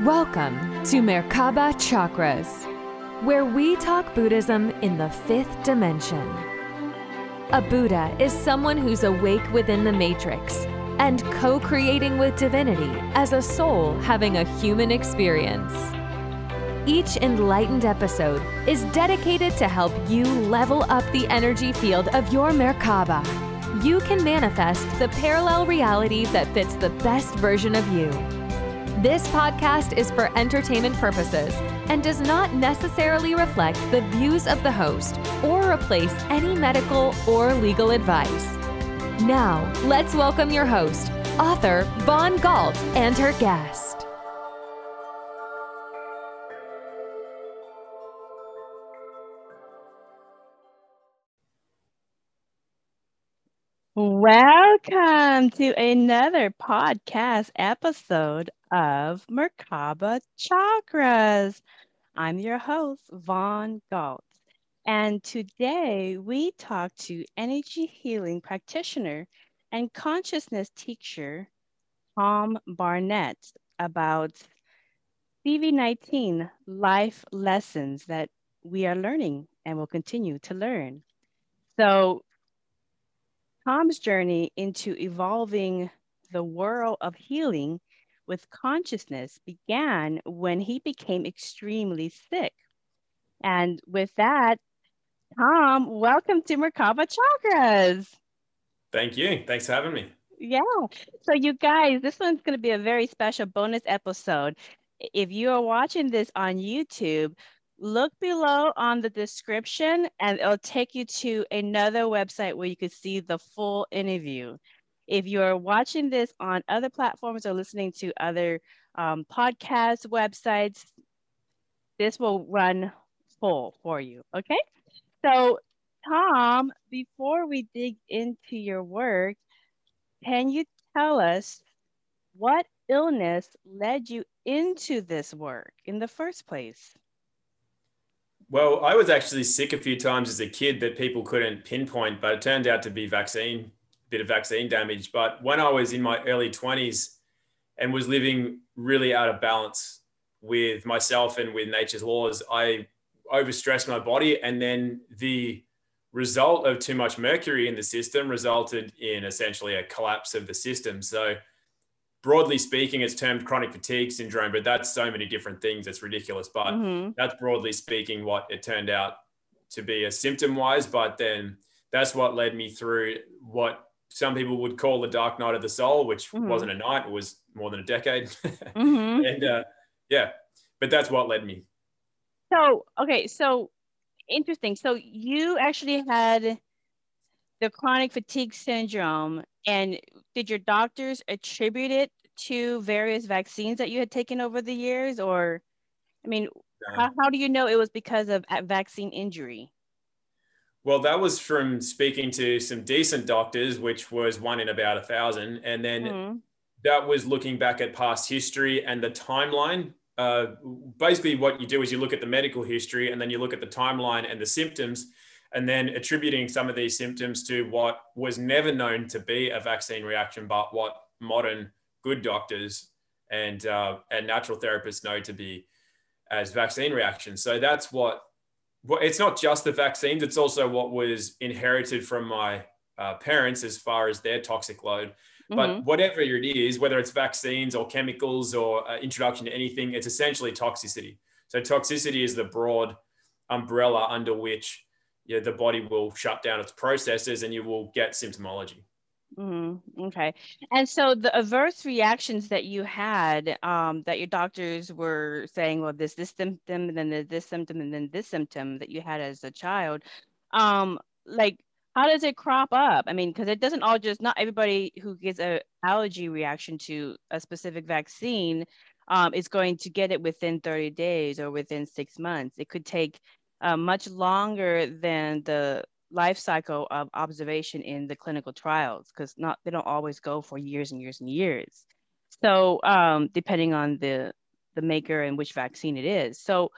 Welcome to Merkaba Chakras, where we talk Buddhism in the fifth dimension. A Buddha is someone who's awake within the matrix and co-creating with divinity as a soul having a human experience. Each enlightened episode is dedicated to help you level up the energy field of your Merkaba. You can manifest the parallel reality that fits the best version of you. This podcast is for entertainment purposes and does not necessarily reflect the views of the host or replace any medical or legal advice. Now, let's welcome your host, author Vaughn Galt, and her guest. Welcome to another podcast episode of Merkaba Chakras. I'm your host, Vaughn Galt, and today we talk to energy healing practitioner and consciousness teacher, Tom Barnett, about CV19 life lessons that we are learning and will continue to learn. So Tom's journey into evolving the world of healing with consciousness began when he became extremely sick. And with that, Tom, welcome to Merkaba Chakras. Thank you. Thanks for having me. Yeah. So you guys, this one's going to be a very special bonus episode. If you are watching this on YouTube, look below on the description and it'll take you to another website where you can see the full interview. If you're watching this on other platforms or listening to other podcast websites, this will run full for you, okay? So Tom, before we dig into your work, can you tell us what illness led you into this work in the first place? Well, I was actually sick a few times as a kid that people couldn't pinpoint, but it turned out to be bit of vaccine damage. But when I was in my early 20s and was living really out of balance with myself and with nature's laws, I overstressed my body. And then the result of too much mercury in the system resulted in essentially a collapse of the system. So broadly speaking, it's termed chronic fatigue syndrome, but that's so many different things. It's ridiculous. But that's broadly speaking what it turned out to be a symptom-wise. But then that's what led me through what some people would call the dark night of the soul, which wasn't a night. It was more than a decade. And but that's what led me. So, okay. So interesting. So you actually had the chronic fatigue syndrome, and did your doctors attribute it to various vaccines that you had taken over the years? Or, I mean, how do you know it was because of vaccine injury? Well, that was from speaking to some decent doctors, which was one in about 1,000. And then that was looking back at past history and the timeline. Basically, what you do is you look at the medical history and then you look at the timeline and the symptoms, and then attributing some of these symptoms to what was never known to be a vaccine reaction, but what modern good doctors and natural therapists know to be as vaccine reactions. So that's what it's not just the vaccines, it's also what was inherited from my parents as far as their toxic load. But whatever it is, whether it's vaccines or chemicals or introduction to anything, it's essentially toxicity. So toxicity is the broad umbrella under which the body will shut down its processes and you will get symptomology. Okay. And so the adverse reactions that you had, that your doctors were saying, well, this symptom, and then this symptom, and then this symptom that you had as a child, like, how does it crop up? I mean, because it doesn't all just, not everybody who gets an allergy reaction to a specific vaccine is going to get it within 30 days or within 6 months. It could take much longer than the life cycle of observation in the clinical trials, because they don't always go for years and years and years. So depending on the maker and which vaccine it is. So,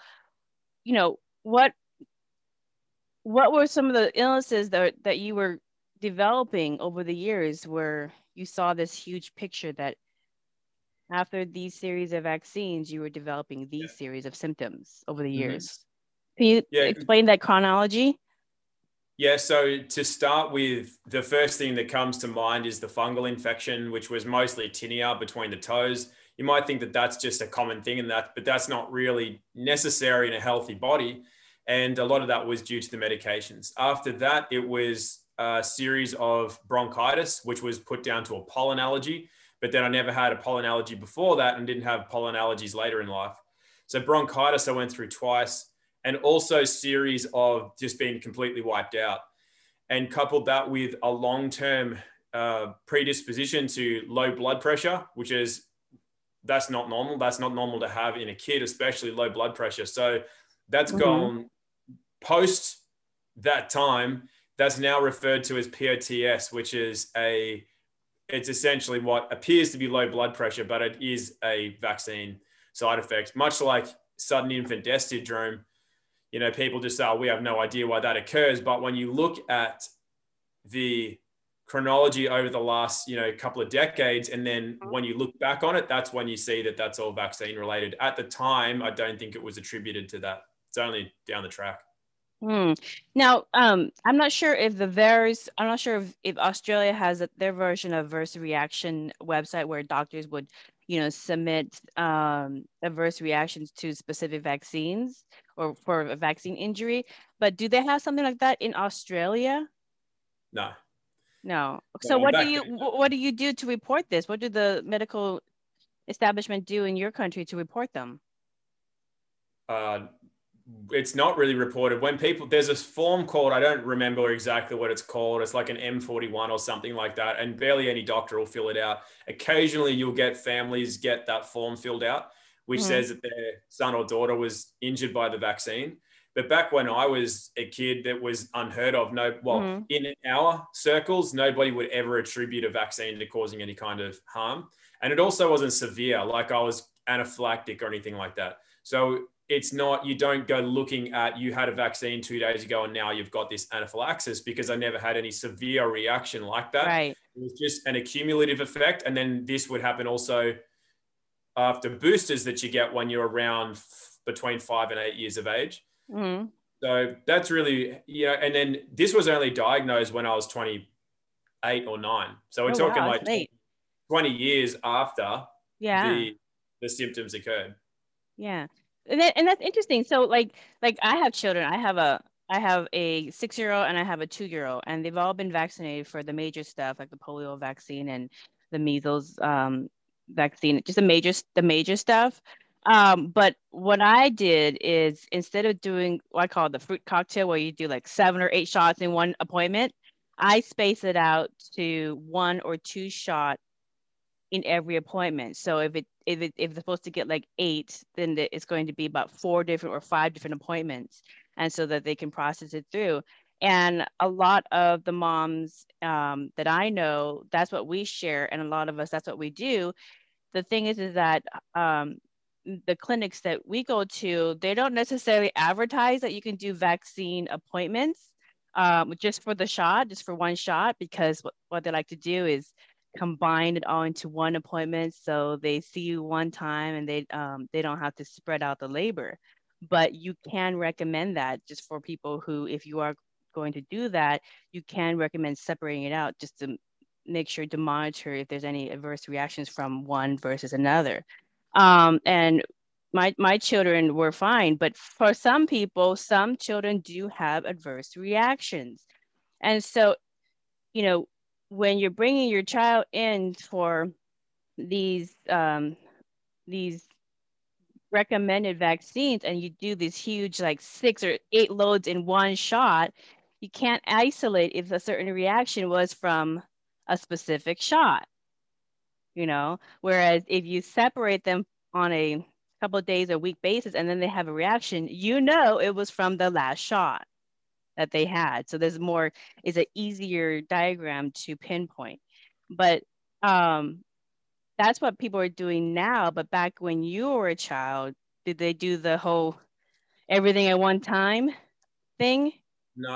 what were some of the illnesses that you were developing over the years where you saw this huge picture that after these series of vaccines, you were developing these series of symptoms over the years. Mm-hmm. Can you explain that chronology? Yeah, so to start with, the first thing that comes to mind is the fungal infection, which was mostly tinea between the toes. You might think that that's just a common thing but that's not really necessary in a healthy body. And a lot of that was due to the medications. After that, it was a series of bronchitis, which was put down to a pollen allergy. But then I never had a pollen allergy before that and didn't have pollen allergies later in life. So bronchitis I went through twice, and also series of just being completely wiped out. And coupled that with a long-term predisposition to low blood pressure, that's not normal. That's not normal to have in a kid, especially low blood pressure. So that's gone post that time. That's now referred to as POTS, which is it's essentially what appears to be low blood pressure, but it is a vaccine side effect, much like sudden infant death syndrome. You know, people just say, we have no idea why that occurs. But when you look at the chronology over the last, couple of decades, and then when you look back on it, that's when you see that that's all vaccine related. At the time, I don't think it was attributed to that. It's only down the track. Now, I'm not sure if I'm not sure if Australia has their version of adverse reaction website where doctors would, submit adverse reactions to specific vaccines or for a vaccine injury. But do they have something like that in Australia? No. So what do you do to report this? What do the medical establishment do in your country to report them? It's not really reported. There's a form called, I don't remember exactly what it's called. It's like an M41 or something like that. And barely any doctor will fill it out. Occasionally you'll get families get that form filled out, which says that their son or daughter was injured by the vaccine. But back when I was a kid, that was unheard of. In our circles, nobody would ever attribute a vaccine to causing any kind of harm. And it also wasn't severe, like I was anaphylactic or anything like that. So it's not, you don't go looking at, you had a vaccine 2 days ago and now you've got this anaphylaxis, because I never had any severe reaction like that. Right. It was just an accumulative effect. And then this would happen also after boosters that you get when you're around between 5 and 8 years of age. So that's really, and then this was only diagnosed when I was 28 or 9. So we're talking like 20 years after the symptoms occurred. Yeah. And that's interesting. So like I have children. I have a 6-year-old and I have a 2-year-old, and they've all been vaccinated for the major stuff, like the polio vaccine and the measles vaccine, just the major stuff. But what I did is, instead of doing what I call the fruit cocktail, where you do like 7 or 8 shots in one appointment, I space it out to 1 or 2 shots in every appointment. So if they're supposed to get like 8, then it's going to be about 4 different or 5 different appointments, and so that they can process it through. And a lot of the moms that I know, that's what we share, and a lot of us, that's what we do. The thing is that the clinics that we go to, they don't necessarily advertise that you can do vaccine appointments just for the shot, just for 1 shot, because what they like to do is combine it all into one appointment, so they see you one time and they don't have to spread out the labor. But you can recommend that just for people who, if you are going to do that, you can recommend separating it out just to make sure to monitor if there's any adverse reactions from one versus another. And my children were fine, but for some people, some children do have adverse reactions. And so, when you're bringing your child in for these recommended vaccines, and you do these huge, like 6 or 8 loads in 1 shot, you can't isolate if a certain reaction was from a specific shot, whereas if you separate them on a couple of days or week basis, and then they have a reaction, it was from the last shot that they had. So there's is an easier diagram to pinpoint. But that's what people are doing now. But back when you were a child, did they do the whole everything at one time thing? No.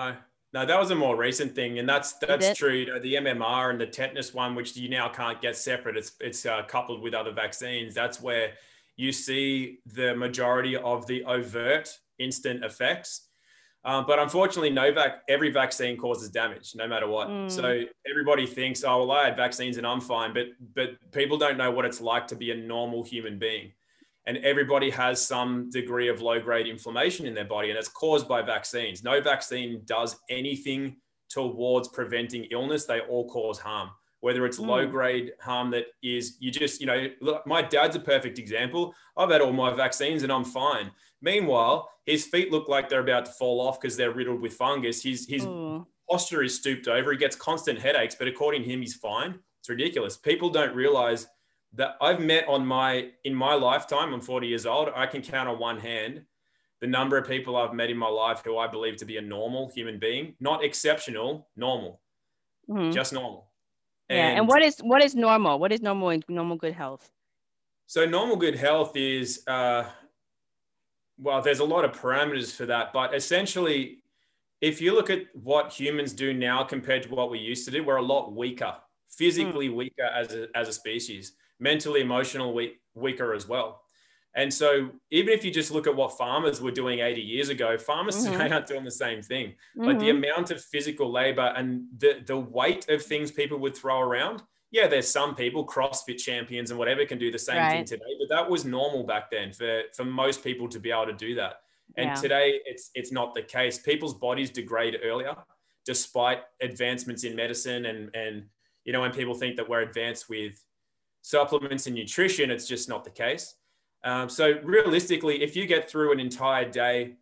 No, that was a more recent thing, and that's Is it? true. You know, the MMR and the tetanus one, which you now can't get separate, it's coupled with other vaccines. That's where you see the majority of the overt instant effects. But unfortunately, every vaccine causes damage, no matter what. So everybody thinks, oh, well, I had vaccines and I'm fine, but people don't know what it's like to be a normal human being. And everybody has some degree of low-grade inflammation in their body, and it's caused by vaccines. No vaccine does anything towards preventing illness. They all cause harm, whether it's low-grade harm that is, you just, you know, look, my dad's a perfect example. I've had all my vaccines and I'm fine. Meanwhile, his feet look like they're about to fall off because they're riddled with fungus. His posture is stooped over. He gets constant headaches, but according to him, he's fine. It's ridiculous. People don't realize that I've met in my lifetime. I'm 40 years old. I can count on one hand the number of people I've met in my life who I believe to be a normal human being, not exceptional, normal, just normal. Yeah. And what is normal? What is normal in normal good health? So normal good health is, well, there's a lot of parameters for that, but essentially, if you look at what humans do now compared to what we used to do, we're a lot weaker, physically weaker as a species. Mentally, emotional, weaker as well. And so even if you just look at what farmers were doing 80 years ago, farmers today aren't doing the same thing. Like the amount of physical labor and the weight of things people would throw around. Yeah, there's some people, CrossFit champions and whatever, can do the same thing today, but that was normal back then for most people to be able to do that. And today it's not the case. People's bodies degrade earlier, despite advancements in medicine. And you know, when people think that we're advanced with supplements and nutrition, it's just not the case. So realistically, if you get through an entire day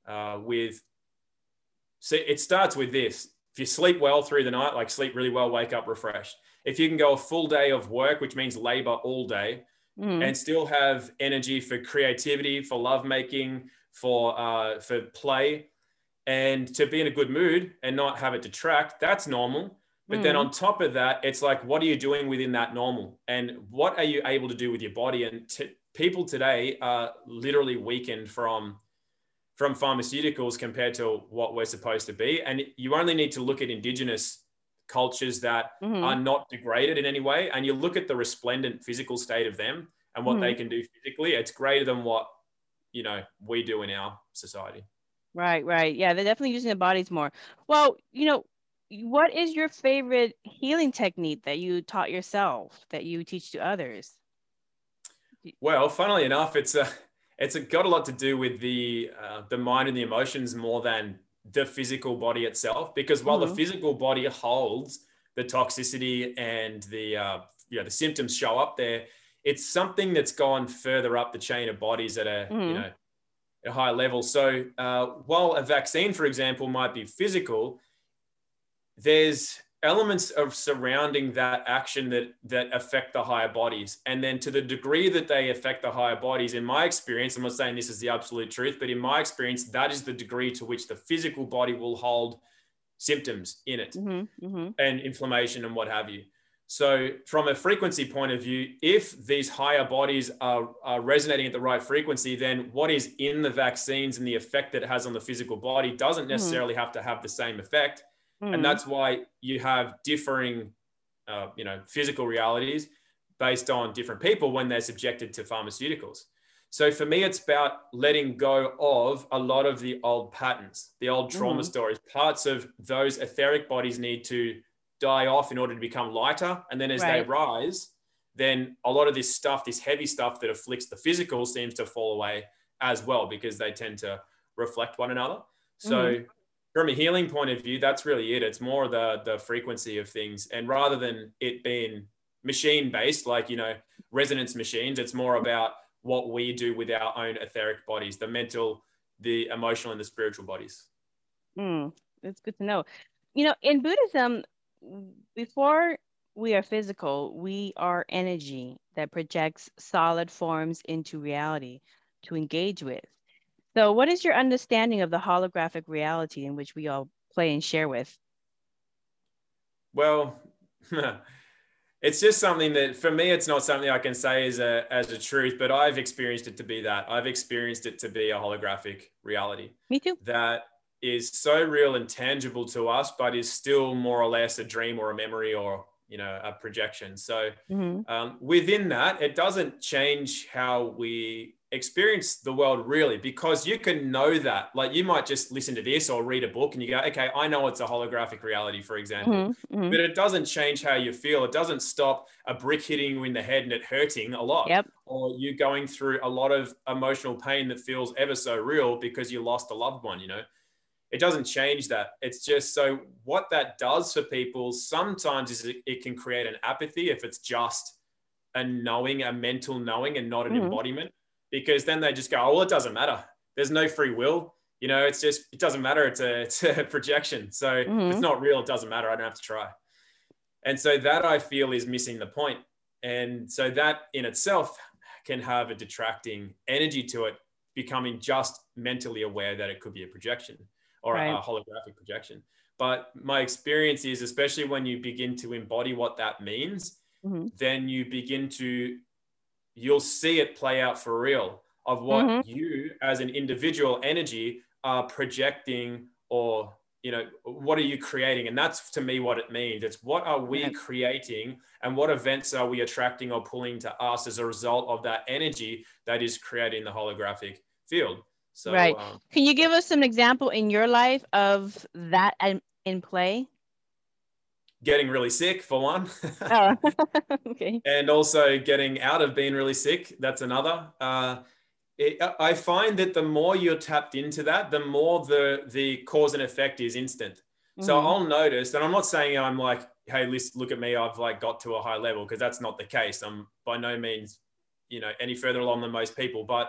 it starts with this. If you sleep well through the night, like sleep really well, wake up refreshed. If you can go a full day of work, which means labor all day, and still have energy for creativity, for lovemaking, for play, and to be in a good mood and not have it detract, that's normal. But then on top of that, it's like, what are you doing within that normal? And what are you able to do with your body? And people today are literally weakened from pharmaceuticals compared to what we're supposed to be. And you only need to look at indigenous cultures that are not degraded in any way. And you look at the resplendent physical state of them and what they can do physically, it's greater than what, you know, we do in our society. Right. Yeah, they're definitely using their bodies more. Well, you know, what is your favorite healing technique that you taught yourself that you teach to others? Well, funnily enough, it's got a lot to do with the mind and the emotions more than the physical body itself. Because while the physical body holds the toxicity and the symptoms show up there, it's something that's gone further up the chain of bodies at a a high level. So while a vaccine, for example, might be physical, there's elements of surrounding that action that affect the higher bodies. And then to the degree that they affect the higher bodies, in my experience, I'm not saying this is the absolute truth, but in my experience, that is the degree to which the physical body will hold symptoms in it and inflammation and what have you. So from a frequency point of view, if these higher bodies are resonating at the right frequency, then what is in the vaccines and the effect that it has on the physical body doesn't necessarily have to have the same effect. And that's why you have differing, physical realities based on different people when they're subjected to pharmaceuticals. So for me, it's about letting go of a lot of the old patterns, the old trauma stories. Parts of those etheric bodies need to die off in order to become lighter. And then as they rise, then a lot of this stuff, this heavy stuff that afflicts the physical seems to fall away as well, because they tend to reflect one another. So from a healing point of view, that's really it. It's more the frequency of things. And rather than it being machine-based, like, resonance machines, it's more about what we do with our own etheric bodies, the mental, the emotional, and the spiritual bodies. That's good to know. In Buddhism, before we are physical, we are energy that projects solid forms into reality to engage with. So what is your understanding of the holographic reality in which we all play and share with? Well, it's just something that, for me, it's not something I can say as a truth, but I've experienced it to be that. I've experienced it to be a holographic reality. Me too. That is so real and tangible to us, but is still more or less a dream or a memory or, you know, a projection. So within that, it doesn't change how we experience the world really, because you can know that. Like, you might just listen to this or read a book and you go, okay, I know it's a holographic reality, for example, but it doesn't change how you feel. It doesn't stop a brick hitting you in the head and it hurting a lot, or you going through a lot of emotional pain that feels ever so real because you lost a loved one. You know, it doesn't change that. It's just, so what that does for people sometimes is it can create an apathy if it's just a knowing, a mental knowing, and not an embodiment. Because then they just go, oh, well, it doesn't matter. There's no free will. You know, it's just, it doesn't matter. It's a projection. So if it's not real, it doesn't matter. I don't have to try. And so that, I feel, is missing the point. And so that in itself can have a detracting energy to it, becoming just mentally aware that it could be a projection or a holographic projection. But my experience is, especially when you begin to embody what that means, then you begin to, you'll see it play out for real of what you as an individual energy are projecting, or, you know, what are you creating? And that's, to me, what it means. It's what are we creating, and what events are we attracting or pulling to us as a result of that energy that is creating the holographic field. So, can you give us some example in your life of that in play? Getting really sick, for one. Okay. And also getting out of being really sick. That's another. I find that the more you're tapped into that, the more the cause and effect is instant. So I'll notice, and I'm not saying I'm like, hey, look at me, I've like got to a high level, because that's not the case. I'm by no means, you know, any further along than most people. But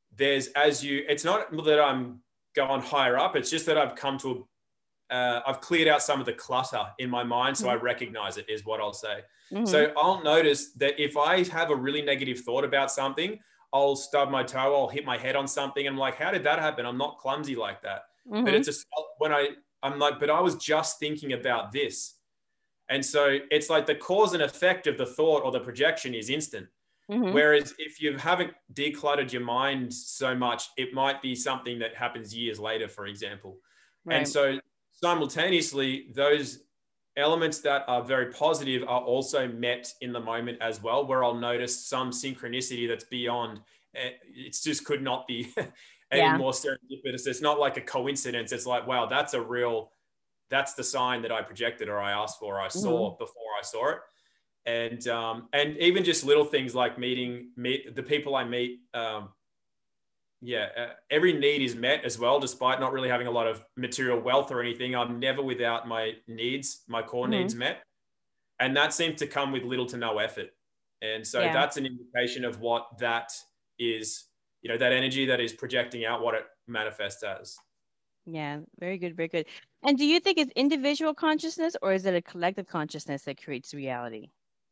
it's not that I'm going higher up. It's just that I've come to I've cleared out some of the clutter in my mind, so I recognize it, is what I'll say. So I'll notice that if I have a really negative thought about something, I'll stub my toe, I'll hit my head on something, and I'm like, how did that happen? I'm not clumsy like that. But it's I'm like, but I was just thinking about this. And so it's like the cause and effect of the thought or the projection is instant. Whereas if you haven't decluttered your mind so much, it might be something that happens years later, for example. And so simultaneously, those elements that are very positive are also met in the moment as well, where I'll notice some synchronicity that's beyond, it just could not be any more serendipitous. It's not like a coincidence. It's like, wow, that's the sign that I projected, or I asked for, or I saw before I saw it. And even just little things like meeting the people I meet, every need is met as well, despite not really having a lot of material wealth or anything. I'm never without my needs, my core needs met. And that seems to come with little to no effort. And so that's an indication of what that is, you know, that energy that is projecting out, what it manifests as. Yeah, very good, very good. And do you think it's individual consciousness, or is it a collective consciousness that creates reality?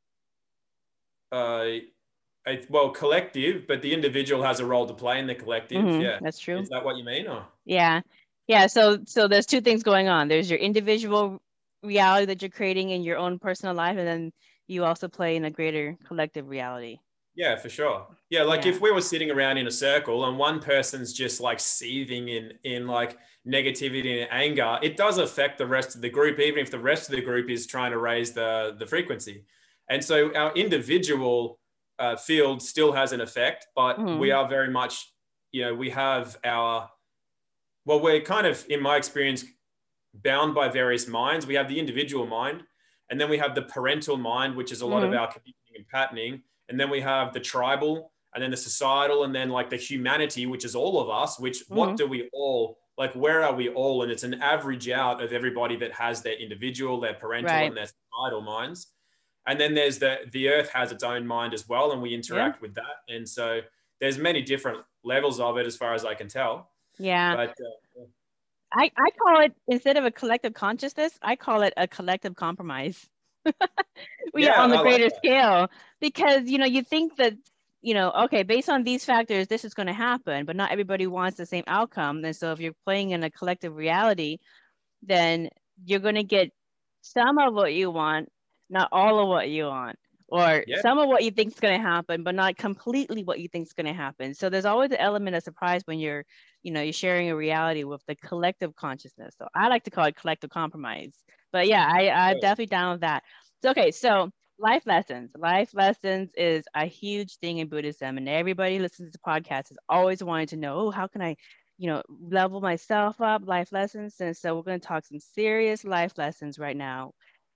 Well, collective, but the individual has a role to play in the collective. Yeah, that's true. Is that what you mean? Or? Yeah. So there's two things going on. There's your individual reality that you're creating in your own personal life, and then you also play in a greater collective reality. Yeah, for sure. Yeah, like if we were sitting around in a circle and one person's just like seething in like negativity and anger, it does affect the rest of the group, even if the rest of the group is trying to raise the frequency. And so our individual field still has an effect, but we are very much, you know, we have we're kind of, in my experience, bound by various minds. We have the individual mind, and then we have the parental mind, which is a lot of our conditioning and patterning. And then we have the tribal, and then the societal, and then like the humanity, which is all of us, which what do we all, like, where are we all? And it's an average out of everybody that has their individual, their parental, and their societal minds. And then there's the earth has its own mind as well, and we interact with that. And so there's many different levels of it as far as I can tell. Yeah. But I call it, instead of a collective consciousness, I call it a collective compromise. We are on the greater scale, because, you know, you think that, you know, okay, based on these factors, this is going to happen, but not everybody wants the same outcome. And so if you're playing in a collective reality, then you're going to get some of what you want, not all of what you want. or some of what you think is going to happen, but not completely what you think is going to happen. So there's always an element of surprise when you're sharing a reality with the collective consciousness. So I like to call it collective compromise. But yeah, I'm definitely down with that. So, okay, so life lessons. Life lessons is a huge thing in Buddhism, and everybody listens to the podcast is always wanting to know, oh, how can I, level myself up, life lessons. And so we're going to talk some serious life lessons right now.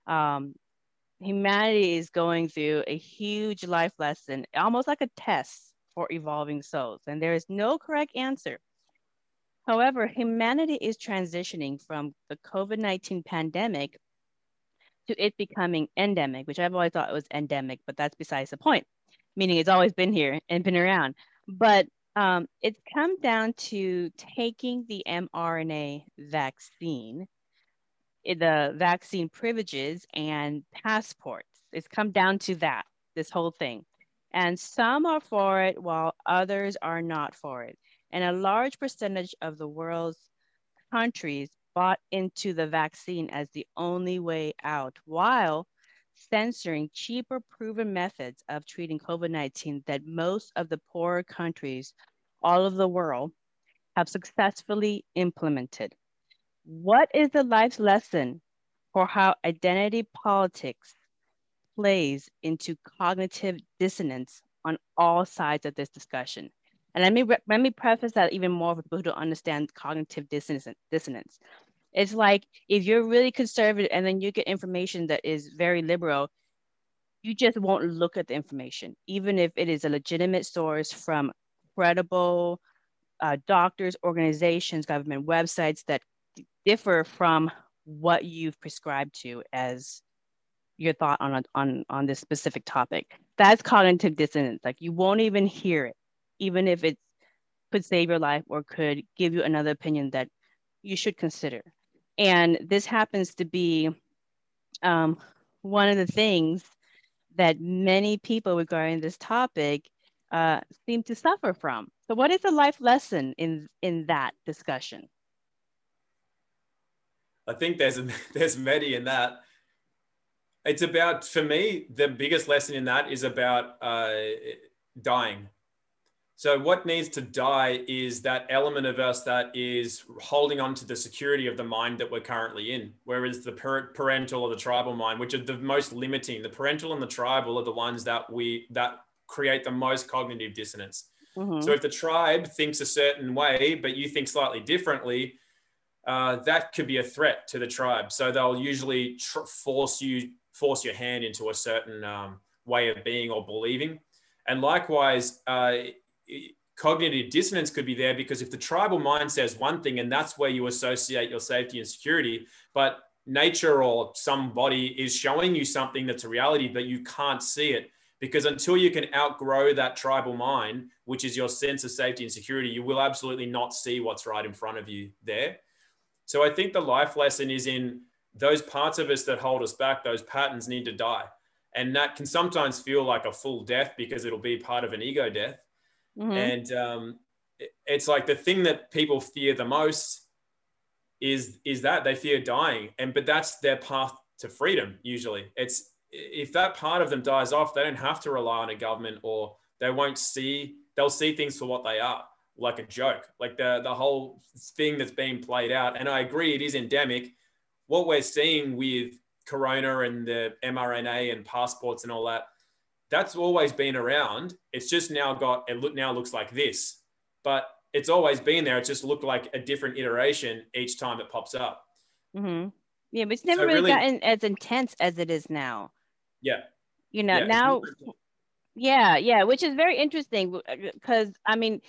Humanity is going through a huge life lesson, almost like a test for evolving souls, and there is no correct answer. However, humanity is transitioning from the COVID-19 pandemic to it becoming endemic, which I've always thought was endemic, but that's besides the point, meaning it's always been here and been around. But it's come down to taking the mRNA vaccine, the vaccine privileges and passports. It's come down to that, this whole thing. And some are for it while others are not for it. And a large percentage of the world's countries bought into the vaccine as the only way out, while censoring cheaper proven methods of treating COVID-19 that most of the poorer countries all over the world have successfully implemented. What is the life lesson for how identity politics plays into cognitive dissonance on all sides of this discussion? And let me preface that even more for people who don't understand cognitive dissonance. It's like if you're really conservative and then you get information that is very liberal, you just won't look at the information, even if it is a legitimate source from credible doctors, organizations, government websites that differ from what you've prescribed to as your thought on this specific topic. That's cognitive dissonance. Like you won't even hear it, even if it could save your life or could give you another opinion that you should consider. And this happens to be one of the things that many people regarding this topic seem to suffer from. So what is the life lesson in that discussion? I think there's many in that. It's about, for me, the biggest lesson in that is about dying. So what needs to die is that element of us that is holding on to the security of the mind that we're currently in, whereas the parental or the tribal mind, which are the most limiting, the parental and the tribal are the ones that create the most cognitive dissonance. Mm-hmm. So if the tribe thinks a certain way, but you think slightly differently, that could be a threat to the tribe. So they'll usually force your hand into a certain way of being or believing. And likewise, cognitive dissonance could be there because if the tribal mind says one thing and that's where you associate your safety and security, but nature or somebody is showing you something that's a reality, but you can't see it, because until you can outgrow that tribal mind, which is your sense of safety and security, you will absolutely not see what's right in front of you there. So I think the life lesson is in those parts of us that hold us back. Those patterns need to die. And that can sometimes feel like a full death because it'll be part of an ego death. Mm-hmm. And it's like the thing that people fear the most is that they fear dying. But that's their path to freedom. Usually it's, if that part of them dies off, they don't have to rely on a government, or they'll see things for what they are, like a joke, like the whole thing that's being played out. And I agree, it is endemic. What we're seeing with Corona and the mRNA and passports and all that, that's always been around. It's just now looks like this, but it's always been there. It just looked like a different iteration each time it pops up. Mm-hmm. Yeah, but it's never really gotten as intense as it is now. Yeah. Now, yeah, which is very interesting because I mean,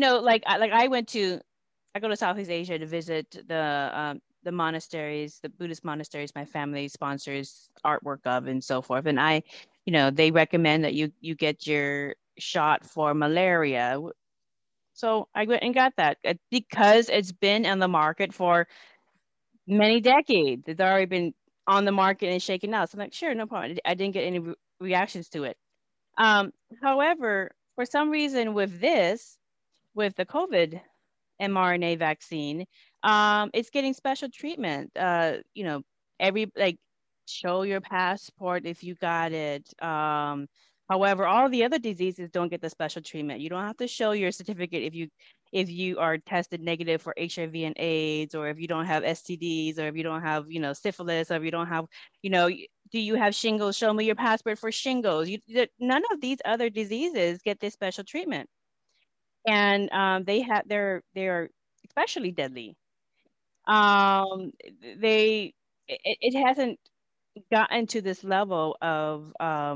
I go to Southeast Asia to visit the monasteries, the Buddhist monasteries my family sponsors artwork of and so forth. And they recommend that you get your shot for malaria. So I went and got that because it's been on the market for many decades. It's already been on the market and shaken out. So I'm like, sure, no problem. I didn't get any reactions to it. However, for some reason with the COVID mRNA vaccine, it's getting special treatment. show your passport if you got it. However, all the other diseases don't get the special treatment. You don't have to show your certificate if you are tested negative for HIV and AIDS, or if you don't have STDs, or if you don't have, you know, syphilis, or if you don't have, you know, do you have shingles? Show me your passport for shingles. None of these other diseases get this special treatment, and they're especially deadly. Um, it hasn't gotten to this level of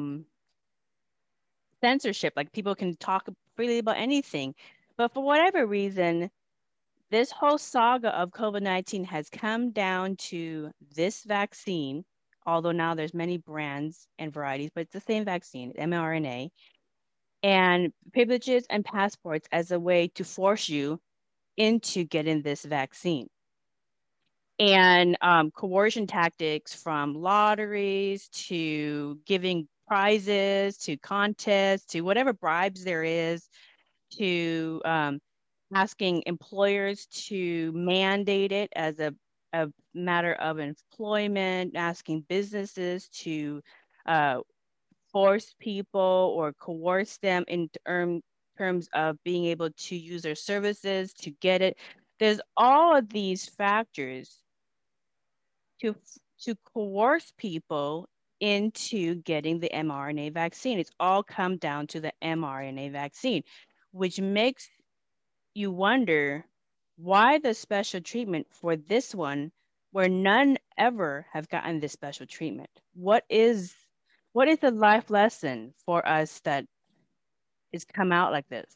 censorship. Like, people can talk freely about anything, but for whatever reason, this whole saga of COVID-19 has come down to this vaccine. Although now there's many brands and varieties, but it's the same vaccine, mRNA, and privileges and passports as a way to force you into getting this vaccine. And coercion tactics, from lotteries to giving prizes to contests to whatever bribes there is, to asking employers to mandate it as a matter of employment, asking businesses to force people or coerce them in terms of being able to use their services to get it. There's all of these factors to coerce people into getting the mRNA vaccine. It's all come down to the mRNA vaccine, which makes you wonder why the special treatment for this one, where none ever have gotten this special treatment. What is the life lesson for us that is come out like this?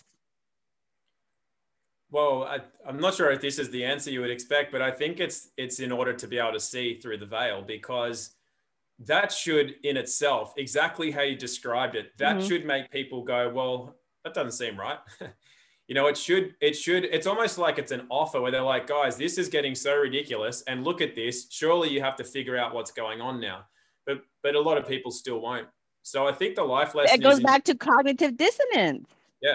Well, I'm not sure if this is the answer you would expect, but I think it's in order to be able to see through the veil, because that should in itself, exactly how you described it, that should make people go, well, that doesn't seem right. You know, it's almost like it's an offer where they're like, guys, this is getting so ridiculous, and look at this. Surely you have to figure out what's going on now. But a lot of people still won't. So I think the life lesson it goes back to cognitive dissonance.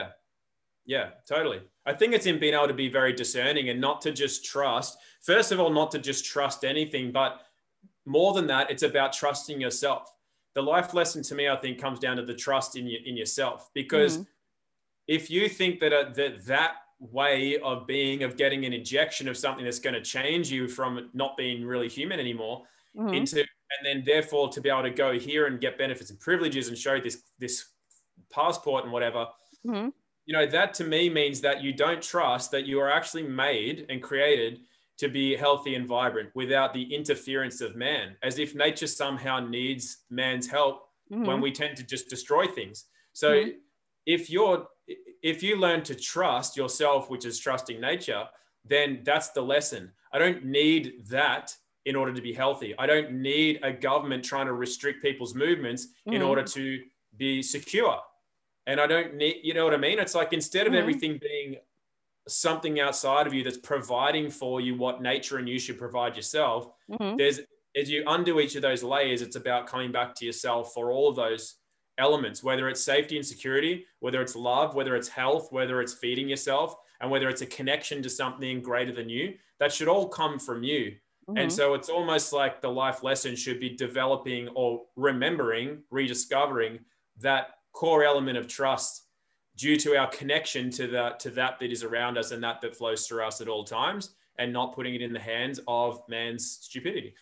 Yeah, totally. I think it's in being able to be very discerning and not to just trust. First of all, not to just trust anything, but more than that, it's about trusting yourself. The life lesson to me, I think, comes down to the trust in yourself. Because if you think that way of getting an injection of something that's going to change you from not being really human anymore into, and then therefore to be able to go here and get benefits and privileges and show this passport and whatever, you know, that to me means that you don't trust that you are actually made and created to be healthy and vibrant without the interference of man, as if nature somehow needs man's help when we tend to just destroy things. So if you learn to trust yourself, which is trusting nature, then that's the lesson. I don't need that in order to be healthy. I don't need a government trying to restrict people's movements in order to be secure. And I don't need, you know what I mean? It's like, instead of everything being something outside of you that's providing for you what nature and you should provide yourself, as you undo each of those layers, it's about coming back to yourself for all of those elements, whether it's safety and security, whether it's love, whether it's health, whether it's feeding yourself, and whether it's a connection to something greater than you. That should all come from you. And so it's almost like the life lesson should be developing or remembering, rediscovering that core element of trust due to our connection to that is around us and that flows through us at all times, and not putting it in the hands of man's stupidity.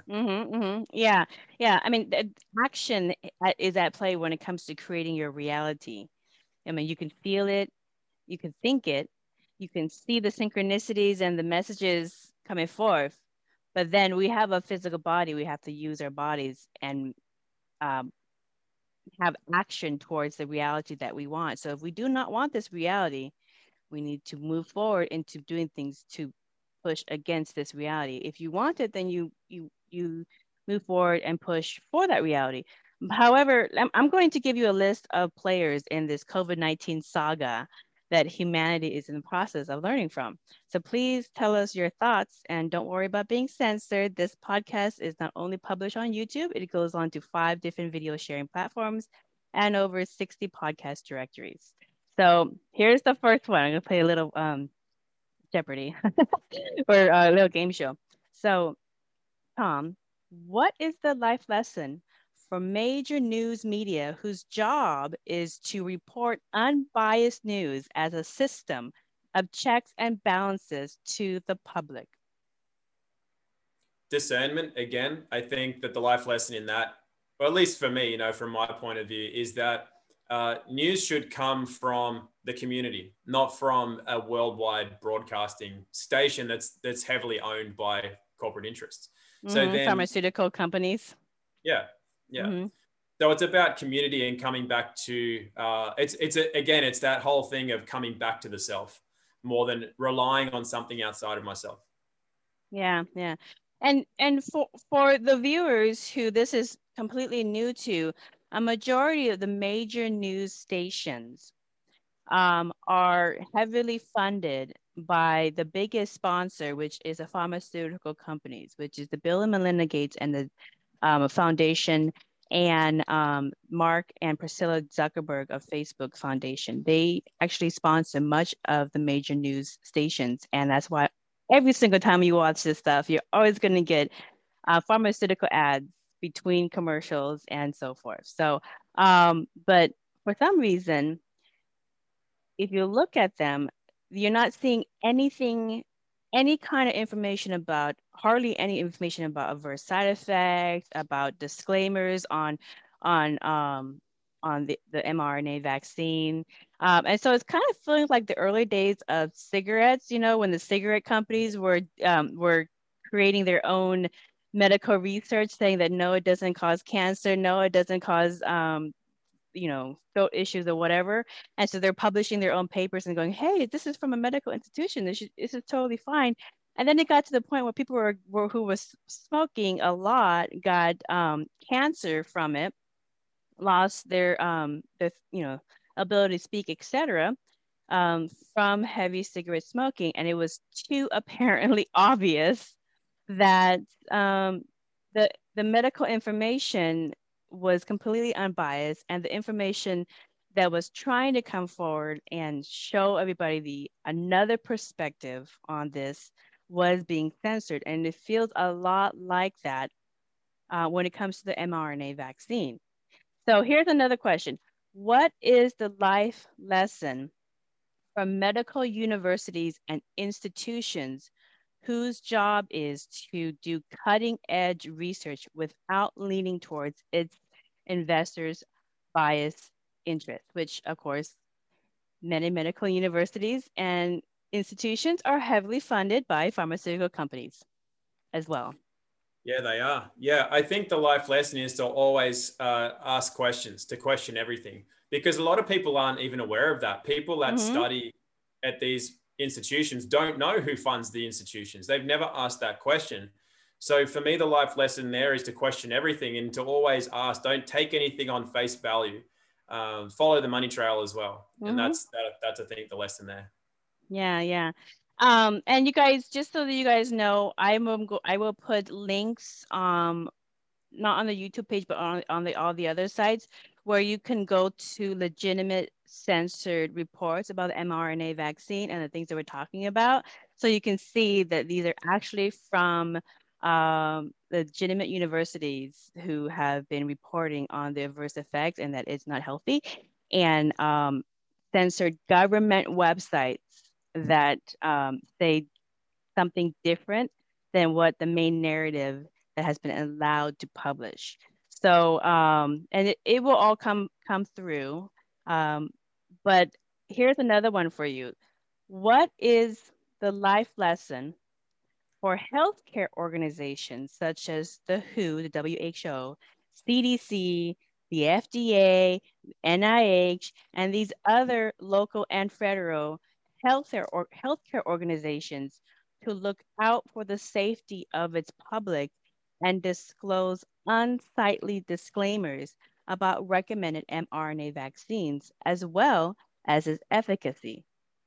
Yeah. I mean, action is at play when it comes to creating your reality. I mean, you can feel it, you can think it, you can see the synchronicities and the messages coming forth, but then we have a physical body. We have to use our bodies and have action towards the reality that we want. So if we do not want this reality, we need to move forward into doing things to push against this reality. If you want it, then you move forward and push for that reality. However, I'm going to give you a list of players in this COVID-19 saga that humanity is in the process of learning from. So please tell us your thoughts, and don't worry about being censored. This podcast is not only published on YouTube, it goes on to 5 different video sharing platforms and over 60 podcast directories. So here's the first one. I'm gonna play a little Jeopardy or a little game show. So Tom, What is the life lesson for major news media whose job is to report unbiased news as a system of checks and balances to the public? Discernment, again. I think that the life lesson in that, or at least for me, from my point of view, is that news should come from the community, not from a worldwide broadcasting station that's heavily owned by corporate interests. So then, pharmaceutical companies. Yeah. So it's about community and coming back to it's that whole thing of coming back to the self more than relying on something outside of myself. Yeah. And for the viewers who this is completely new to, a majority of the major news stations are heavily funded by the biggest sponsor, which is a pharmaceutical companies, which is the Bill and Melinda Gates and the foundation, and Mark and Priscilla Zuckerberg of Facebook Foundation. They actually sponsor much of the major news stations. And that's why every single time you watch this stuff, you're always going to get pharmaceutical ads between commercials and so forth. So, but for some reason, if you look at them, you're not seeing anything, any kind of information about, hardly any information about adverse side effects, about disclaimers on the mRNA vaccine. And so it's kind of feeling like the early days of cigarettes, when the cigarette companies were creating their own medical research saying that no, it doesn't cause cancer, no, it doesn't cause throat issues or whatever. And so they're publishing their own papers and going, hey, this is from a medical institution. This is totally fine. And then it got to the point where people who was smoking a lot got cancer from it, lost their ability to speak, etc., from heavy cigarette smoking. And it was too apparently obvious that the medical information was completely unbiased, and the information that was trying to come forward and show everybody another perspective on this was being censored. And it feels a lot like that when it comes to the mRNA vaccine. So here's another question. What is the life lesson from medical universities and institutions whose job is to do cutting edge research without leaning towards its investors' bias interests, which of course, many medical universities and institutions are heavily funded by pharmaceutical companies as well. Yeah, they are. Yeah, I think the life lesson is to always ask questions, to question everything, because a lot of people aren't even aware of that. People that study at these institutions don't know who funds the institutions. They've never asked that question. So for me, the life lesson there is to question everything and to always ask, don't take anything on face value. Follow the money trail as well. And that's I think the lesson there. Yeah. And you guys, just so that you guys know, I will put links, not on the YouTube page, but on all the other sites where you can go to legitimate censored reports about the mRNA vaccine and the things that we're talking about. So you can see that these are actually from legitimate universities who have been reporting on the adverse effects and that it's not healthy, and censored government websites that say something different than what the main narrative that has been allowed to publish. So, and it will all come through. But here's another one for you. What is the life lesson for healthcare organizations such as the WHO, the WHO, CDC, the FDA, NIH, and these other local and federal healthcare organizations to look out for the safety of its public and disclose unsightly disclaimers about recommended mRNA vaccines, as well as its efficacy?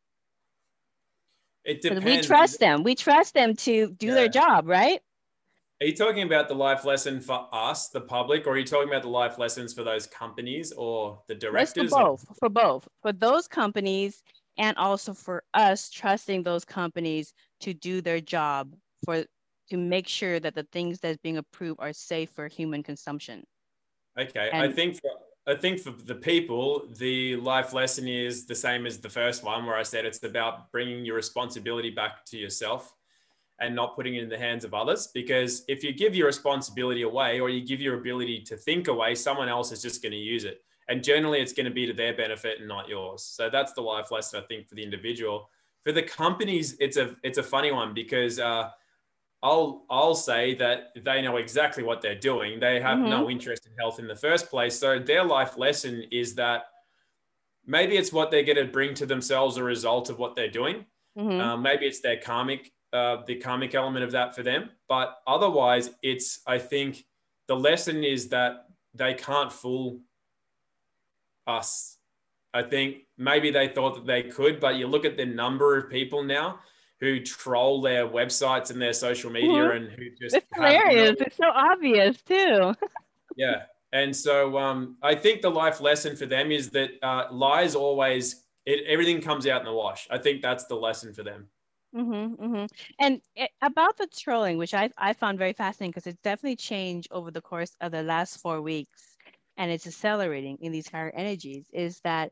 It depends. We trust them. We trust them to do their job, right? Are you talking about the life lesson for us, the public, or are you talking about the life lessons for those companies or the directors? For both. For those companies and also for us trusting those companies to do their job make sure that the things that's being approved are safe for human consumption. Okay, And I think for the people, the life lesson is the same as the first one, where I said it's about bringing your responsibility back to yourself and not putting it in the hands of others. Because if you give your responsibility away, or you give your ability to think away, someone else is just going to use it. And generally it's going to be to their benefit and not yours. So that's the life lesson, I think, for the individual. For the companies, it's a funny one, because I'll say that they know exactly what they're doing. They have no interest in health in the first place. So their life lesson is that maybe it's what they're going to bring to themselves a result of what they're doing. Maybe it's their karmic, the karmic element of that for them. But otherwise, I think the lesson is that they can't fool us. I think maybe they thought that they could, but you look at the number of people now who troll their websites and their social media and who just it's have hilarious. It's so obvious too. Yeah. And so I think the life lesson for them is that lies always, everything comes out in the wash. I think that's the lesson for them. And about the trolling, which I found very fascinating, because it's definitely changed over the course of the last 4 weeks, and it's accelerating in these higher energies, is that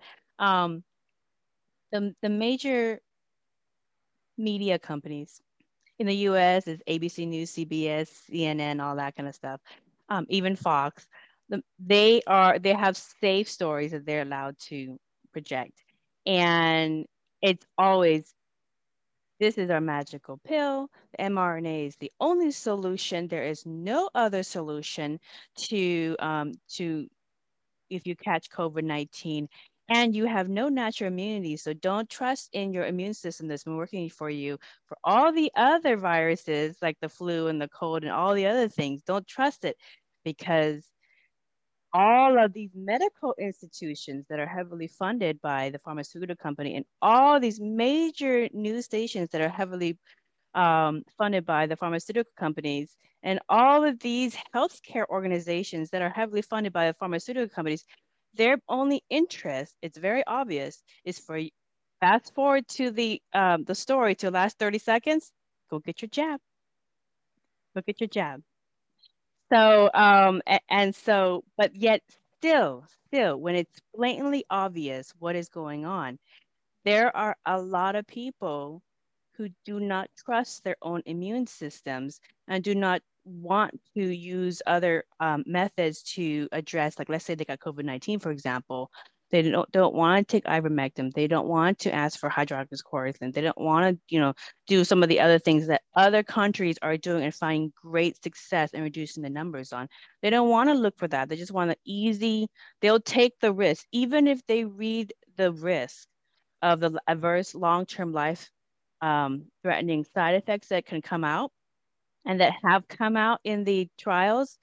the major media companies in the US is ABC News, CBS, CNN, all that kind of stuff, even Fox. They have safe stories that they're allowed to project, and it's always, this is our magical pill. The mRNA is the only solution. There is no other solution to if you catch COVID-19 and you have no natural immunity. So don't trust in your immune system that's been working for you for all the other viruses, like the flu and the cold and all the other things. Don't trust it, because all of these medical institutions that are heavily funded by the pharmaceutical company, and all these major news stations that are heavily funded by the pharmaceutical companies, and all of these healthcare organizations that are heavily funded by the pharmaceutical companies, their only interest, it's very obvious, is for, fast forward to the story to the last 30 seconds, go get your jab. Go get your jab. So, but yet still, when it's blatantly obvious what is going on, there are a lot of people who do not trust their own immune systems and do not want to use other methods to address, like, let's say they got COVID-19, for example. They don't want to take ivermectin. They don't want to ask for hydroxychloroquine. They don't want to, do some of the other things that other countries are doing and finding great success in reducing the numbers on. They don't want to look for that. They just want the easy, they'll take the risk, even if they read the risk of the adverse long-term life threatening side effects that can come out and that have come out in the trials.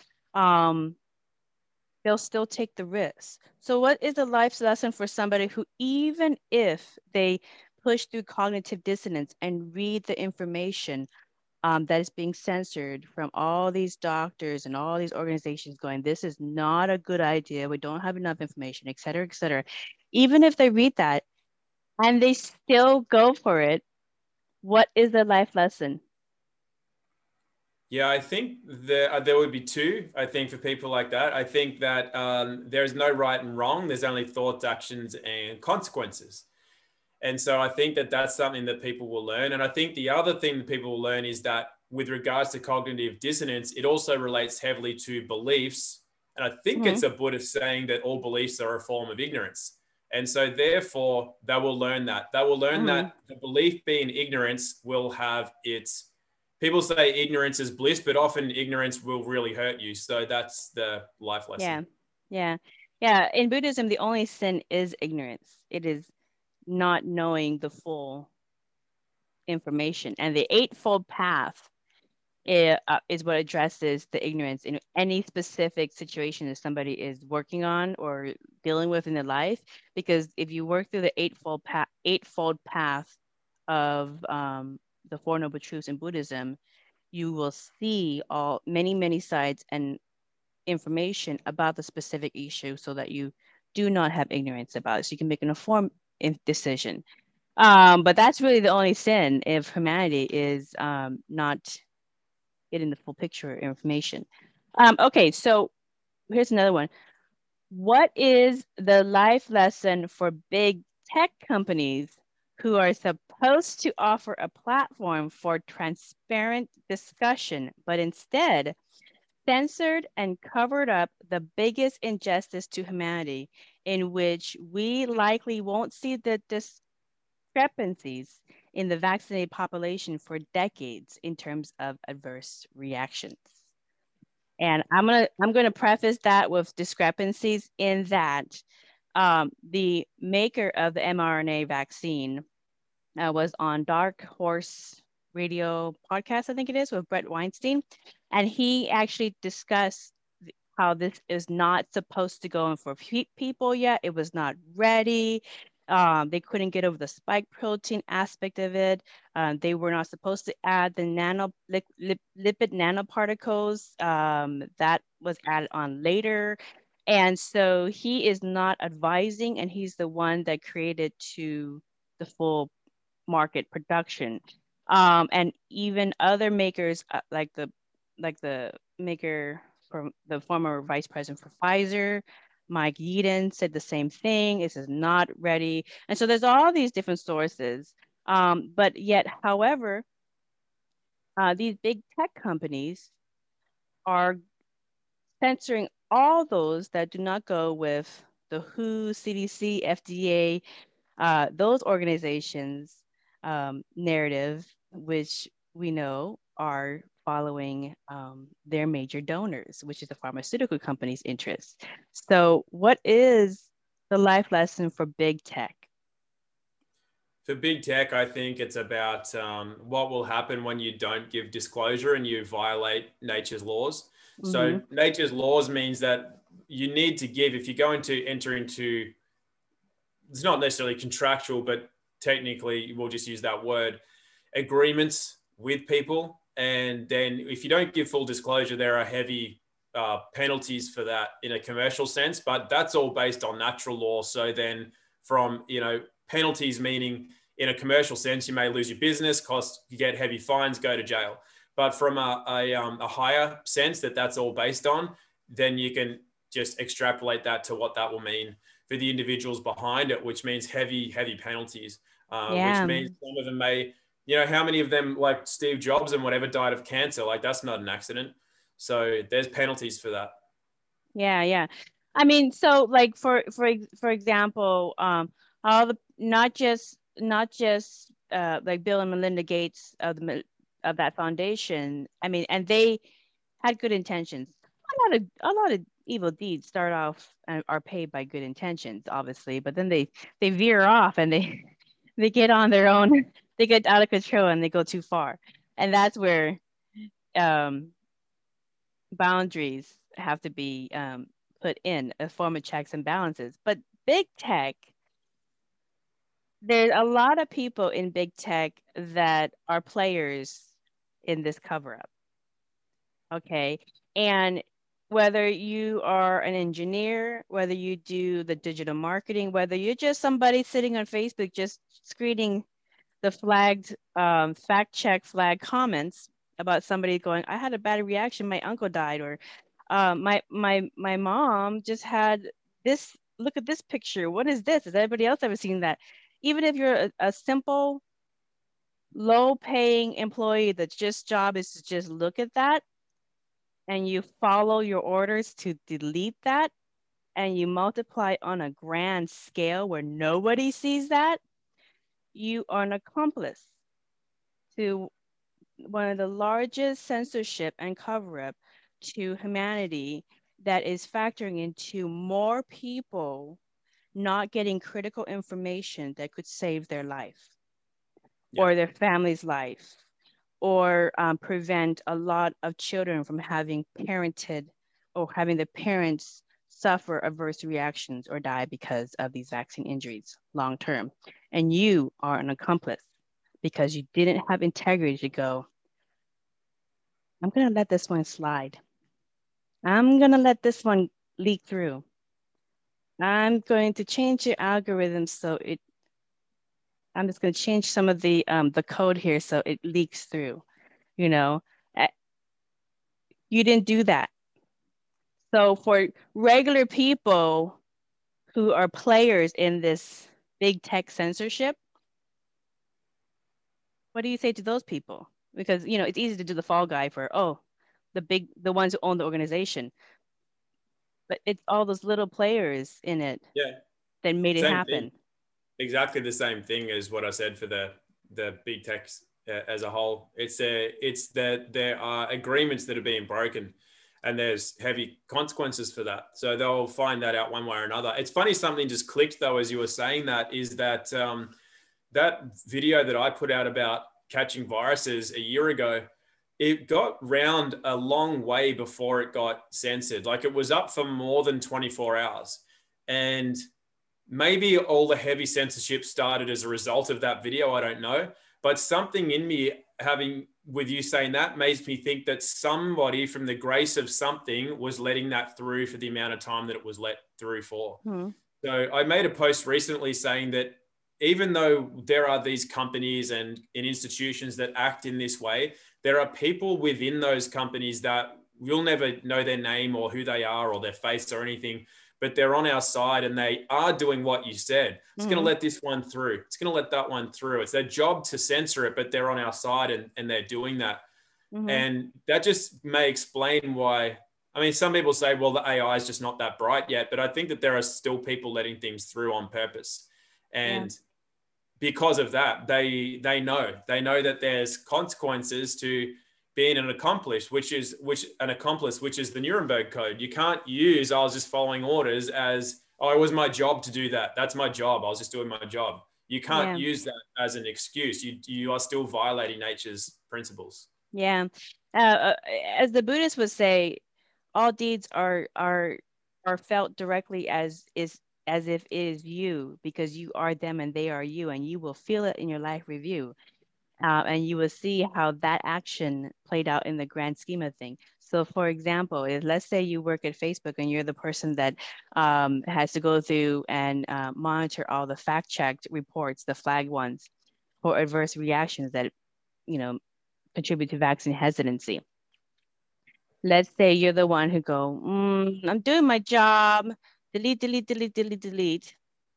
They'll still take the risk. So what is the life lesson for somebody who, even if they push through cognitive dissonance and read the information that is being censored from all these doctors and all these organizations going, this is not a good idea, we don't have enough information, et cetera, et cetera. Even if they read that and they still go for it, what is the life lesson? Yeah, I think there would be two, I think, for people like that. I think that there's no right and wrong. There's only thoughts, actions, and consequences. And so I think that that's something that people will learn. And I think the other thing that people will learn is that with regards to cognitive dissonance, it also relates heavily to beliefs. And I think it's a Buddhist saying that all beliefs are a form of ignorance. And so therefore, they will learn that. They will learn that the belief being ignorance will have its... People say ignorance is bliss, but often ignorance will really hurt you. So that's the life lesson. Yeah. In Buddhism, the only sin is ignorance. It is not knowing the full information. And the Eightfold Path is what addresses the ignorance in any specific situation that somebody is working on or dealing with in their life. Because if you work through the Eightfold Path of the Four Noble Truths in Buddhism, you will see many sides and information about the specific issue, so that you do not have ignorance about it. So you can make an informed decision. But that's really the only sin of humanity, is not getting the full picture information. Okay, so here's another one. What is the life lesson for big tech companies who are supposed to offer a platform for transparent discussion, but instead censored and covered up the biggest injustice to humanity, in which we likely won't see the discrepancies in the vaccinated population for decades in terms of adverse reactions? And I'm gonna preface that with discrepancies in that the maker of the mRNA vaccine was on Dark Horse Radio podcast, I think it is, with Brett Weinstein, and he actually discussed how this is not supposed to go in for people yet. It was not ready. They couldn't get over the spike protein aspect of it. They were not supposed to add the lipid nanoparticles that was added on later. And so he is not advising, and he's the one that created to the full market production. And even other makers like the maker from the former vice president for Pfizer, Mike Yeadon, said the same thing. This is not ready. And so there's all these different sources. But yet, however, these big tech companies are censoring all those that do not go with the WHO, CDC, FDA, those organizations narrative, which we know are following their major donors, which is the pharmaceutical companies' interests. So what is the life lesson for big tech? For big tech, I think it's about what will happen when you don't give disclosure and you violate nature's laws. Mm-hmm. So nature's laws means that you need to give, if you're going to enter into, it's not necessarily contractual, but technically we'll just use that word, agreements with people. And then if you don't give full disclosure, there are heavy penalties for that in a commercial sense, but that's all based on natural law. So then from, penalties, meaning in a commercial sense, you may lose your business, you get heavy fines, go to jail. But from a higher sense that's all based on, then you can just extrapolate that to what that will mean for the individuals behind it, which means heavy penalties, which means some of them may, how many of them, like Steve Jobs and whatever, died of cancer? Like, that's not an accident. So there's penalties for that. Yeah. I mean, so like for example, all the not just like Bill and Melinda Gates of that foundation. I mean, and they had good intentions. A lot of evil deeds start off and are paid by good intentions, obviously, but then they veer off and they get on their own. They get out of control and they go too far, and that's where boundaries have to be put in, a form of checks and balances. But big tech, there's a lot of people in big tech that are players in this cover-up. Okay, and whether you are an engineer, whether you do the digital marketing, whether you're just somebody sitting on Facebook just screening the flagged fact check flag comments about somebody going, I had a bad reaction, my uncle died, or my mom just had this, look at this picture, what is this? Has anybody else ever seen that? Even if you're a simple low paying employee that's just job is to just look at that, and you follow your orders to delete that, and you multiply on a grand scale where nobody sees that, you are an accomplice to one of the largest censorship and cover-up to humanity that is factoring into more people not getting critical information that could save their life or their family's life, or prevent a lot of children from having parented or having the parents suffer adverse reactions or die because of these vaccine injuries long term. And you are an accomplice because you didn't have integrity to go, I'm going to let this one slide. I'm going to let this one leak through. I'm going to change your algorithm so I'm just going to change some of the code here so it leaks through, You didn't do that. So for regular people who are players in this big tech censorship, what do you say to those people? Because, you know, it's easy to do the fall guy for, oh, the ones who own the organization. But it's all those little players in it that made it happen. Exactly the same thing as what I said for the big techs as a whole. It's that there are agreements that are being broken, and there's heavy consequences for that. So they'll find that out one way or another. It's funny, something just clicked though as you were saying that, is that that video that I put out about catching viruses a year ago, it got round a long way before it got censored. Like, it was up for more than 24 hours. And maybe all the heavy censorship started as a result of that video. I don't know. But something in me, having with you saying that, makes me think that somebody from the grace of something was letting that through for the amount of time that it was let through for. So I made a post recently saying that even though there are these companies and institutions that act in this way, there are people within those companies that we'll never know their name or who they are or their face or anything, but they're on our side and they are doing what you said. It's going to let this one through. It's going to let that one through. It's their job to censor it, but they're on our side and they're doing that. And that just may explain why. I mean, some people say, well, the AI is just not that bright yet, but I think that there are still people letting things through on purpose. And because of that, they know that there's consequences to being an accomplice, which is the Nuremberg Code. You can't use, I was just following orders, as, oh, it was my job to do that. That's my job. I was just doing my job. You can't use that as an excuse. You are still violating nature's principles. Yeah. As the Buddhists would say, all deeds are felt directly as if it is you, because you are them and they are you, and you will feel it in your life review. And you will see how that action played out in the grand scheme of things. So for example, let's say you work at Facebook and you're the person that has to go through and monitor all the fact-checked reports, the flagged ones, for adverse reactions that, you know, contribute to vaccine hesitancy. Let's say you're the one who go, I'm doing my job, delete, delete, delete, delete, delete.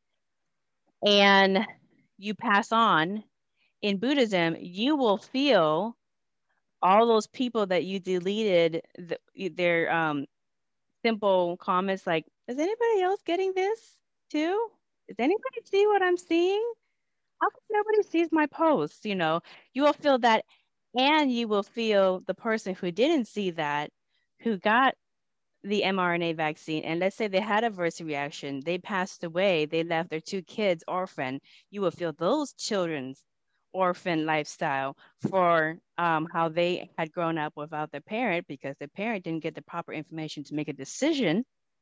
And you pass on. In Buddhism, you will feel all those people that you deleted their simple comments like, is anybody else getting this too? Does anybody see what I'm seeing? How come nobody sees my posts? You know, you will feel that, and you will feel the person who didn't see that, who got the mRNA vaccine, and let's say they had a adverse reaction, they passed away, they left their 2 kids orphan, you will feel those children's orphan lifestyle for how they had grown up without their parent, because their parent didn't get the proper information to make a decision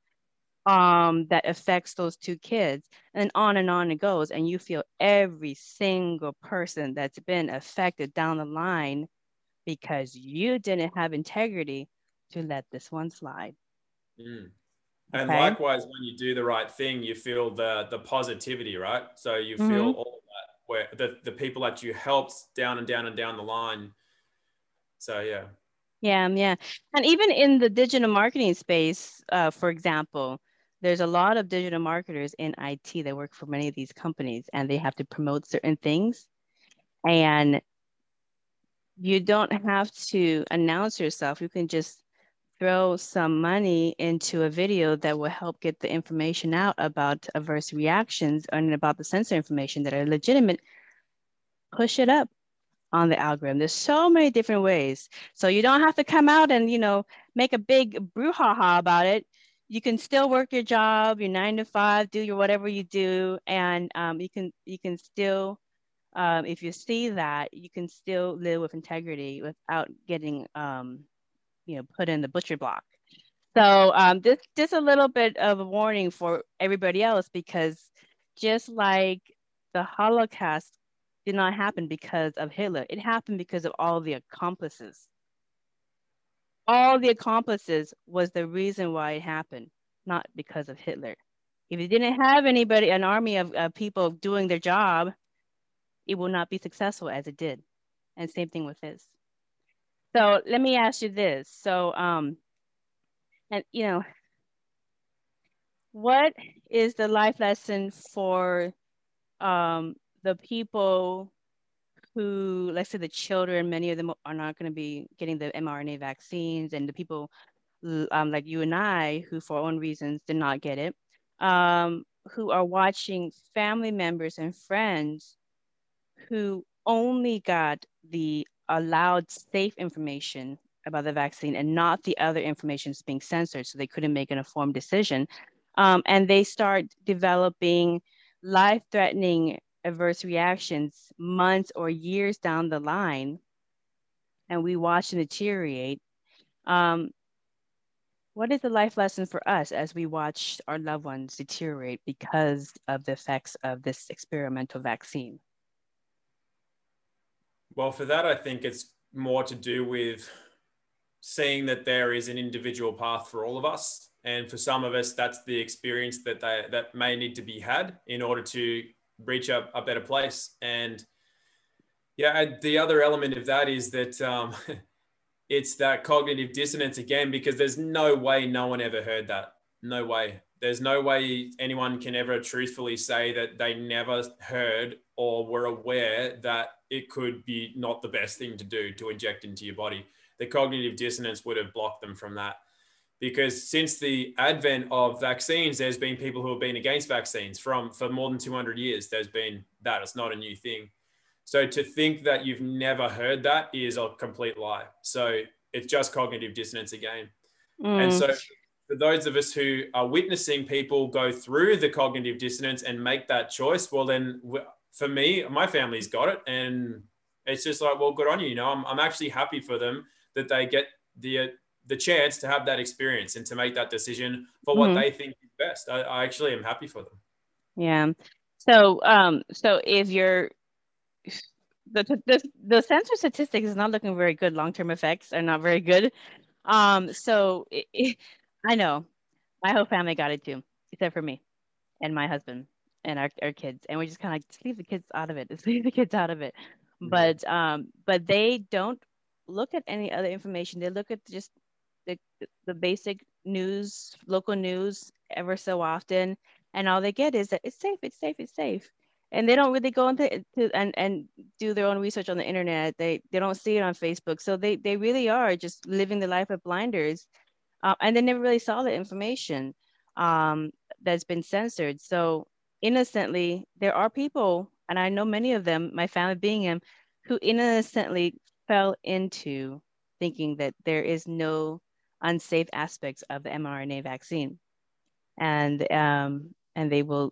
that affects those 2 kids, and on it goes. And you feel every single person that's been affected down the line because you didn't have integrity to let this one slide. And likewise, when you do the right thing, you feel the positivity, right? So you feel all that, where the people that you helped down and down and down the line. So yeah. And even in the digital marketing space, for example, there's a lot of digital marketers in IT that work for many of these companies, and they have to promote certain things. And you don't have to announce yourself. You can just throw some money into a video that will help get the information out about adverse reactions and about the sensor information that are legitimate. Push it up on the algorithm. There's so many different ways. So you don't have to come out and, you know, make a big brouhaha about it. You can still work your job, your 9 to 5, do your whatever you do. And you can still, if you see that, you can still live with integrity without getting, you know, put in the butcher block. So this just a little bit of a warning for everybody else, because just like the Holocaust did not happen because of Hitler, it happened because of all the accomplices. All the accomplices was the reason why it happened, not because of Hitler. If you didn't have anybody, an army of people doing their job, it will not be successful as it did. And same thing with this. So let me ask you this. So, and what is the life lesson for the people who, let's say the children, many of them are not going to be getting the mRNA vaccines, and the people like you and I, who for own reasons did not get it, who are watching family members and friends who only got the allowed safe information about the vaccine and not the other information is being censored, so they couldn't make an informed decision. And they start developing life-threatening adverse reactions months or years down the line, and we watch them deteriorate. What is the life lesson for us as we watch our loved ones deteriorate because of the effects of this experimental vaccine? Well, for that, I think it's more to do with seeing that there is an individual path for all of us. And for some of us, that's the experience that may need to be had in order to reach a better place. And yeah, the other element of that is that it's that cognitive dissonance again, because there's no way no one ever heard that. No way. There's no way anyone can ever truthfully say that they never heard or were aware that it could be not the best thing to do to inject into your body. The cognitive dissonance would have blocked them from that. Because since the advent of vaccines, there's been people who have been against vaccines for more than 200 years. There's been that. It's not a new thing. So to think that you've never heard that is a complete lie. So it's just cognitive dissonance again. And so for those of us who are witnessing people go through the cognitive dissonance and make that choice, well, then for me, my family's got it. And it's just like, well, good on you. I'm actually happy for them that they get the chance to have that experience and to make that decision for what they think is best. I actually am happy for them. Yeah. So, so if you're, the censor statistics is not looking very good. Long-term effects are not very good. So I know my whole family got it too, except for me and my husband and our kids. And we just kind of just leave the kids out of it. Just leave the kids out of it. But they don't look at any other information. They look at just the basic news, local news ever so often. And all they get is that it's safe, it's safe, it's safe. And they don't really go into and do their own research on the internet. They don't see it on Facebook. So they really are just living the life of blinders. And they never really saw the information that's been censored. So innocently, there are people, and I know many of them, my family being them, who innocently fell into thinking that there is no unsafe aspects of the mRNA vaccine. And they will,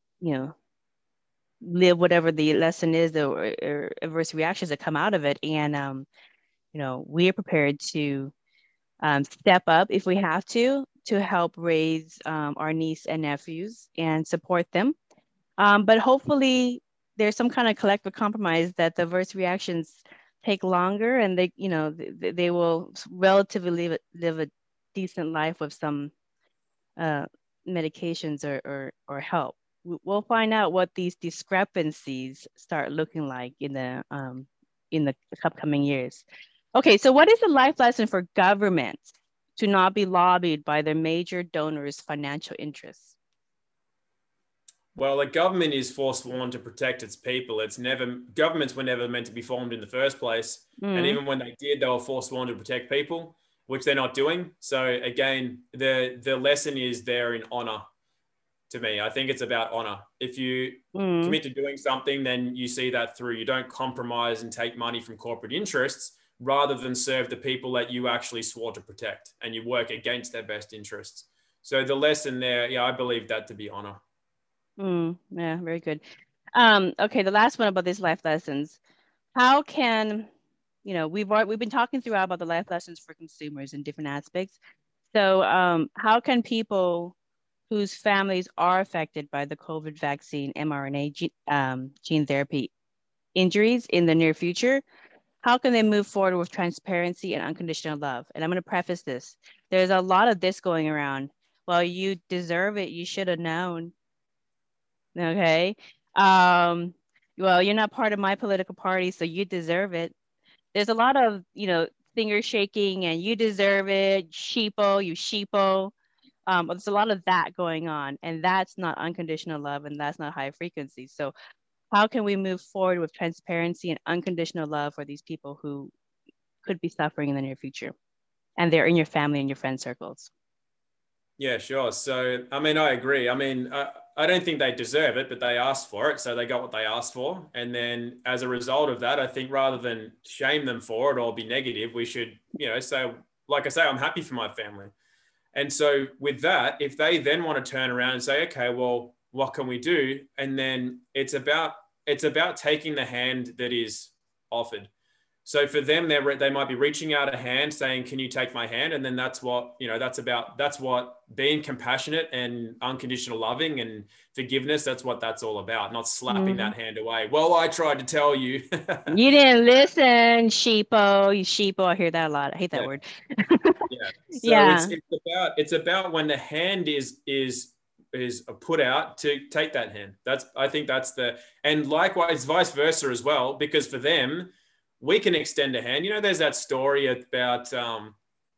live whatever the lesson is or adverse reactions that come out of it. And, we are prepared to step up if we have to help raise our niece and nephews and support them. But hopefully there's some kind of collective compromise that the adverse reactions take longer and they will relatively live a decent life with some medications or help. We'll find out what these discrepancies start looking like in the upcoming years. Okay, so what is the life lesson for governments to not be lobbied by their major donors' financial interests? Well, the government is forsworn to protect its people. Governments were never meant to be formed in the first place. And even when they did, they were forsworn to protect people, which they're not doing. So again, the lesson is there in honor to me. I think it's about honor. If you commit to doing something, then you see that through. You don't compromise and take money from corporate interests rather than serve the people that you actually swore to protect, and you work against their best interests. So the lesson there, yeah, I believe that to be honor. Yeah, very good. Okay, the last one about these life lessons. How can, we've been talking throughout about the life lessons for consumers in different aspects. So how can people whose families are affected by the COVID vaccine mRNA gene therapy injuries in the near future, how can they move forward with transparency and unconditional love? And I'm going to preface this. There's a lot of this going around. Well, you deserve it. You should have known. Okay. Well, you're not part of my political party, so you deserve it. There's a lot of, finger shaking and you deserve it, sheeple, you sheeple. There's a lot of that going on, and that's not unconditional love, and that's not high frequency. So how can we move forward with transparency and unconditional love for these people who could be suffering in the near future, and they're in your family and your friend circles? Yeah, sure. So, I mean, I agree. I mean, I don't think they deserve it, but they asked for it. So they got what they asked for. And then as a result of that, I think rather than shame them for it or be negative, we should, say, like I say, I'm happy for my family. And so with that, if they then want to turn around and say, okay, well, what can we do? And then it's about taking the hand that is offered. So for them, they might be reaching out a hand saying, can you take my hand? And then that's what being compassionate and unconditional loving and forgiveness, that's all about, not slapping that hand away. Well, I tried to tell you. You didn't listen, sheepo, you sheepo. I hear that a lot. I hate that word. Yeah. So it's about when the hand is put out to take that hand. I think and likewise, vice versa as well, because for them, we can extend a hand. There's that story about, a